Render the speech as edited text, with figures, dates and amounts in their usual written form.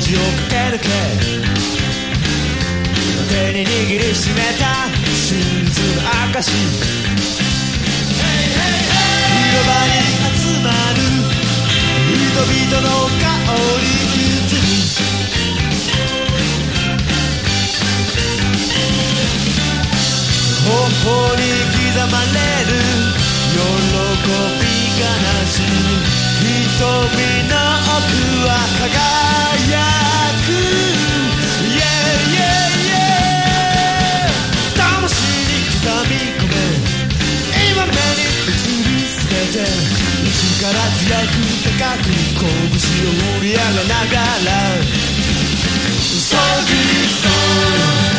を駆け抜け手に握りしめた真実の証広場に集まる人々の香り移る頬に刻まれる喜び悲しみ瞳の奥は輝く Yeah, yeah, yeah 魂に刻み込め今目に映る全て力強く高く拳を振り上げながら So good, so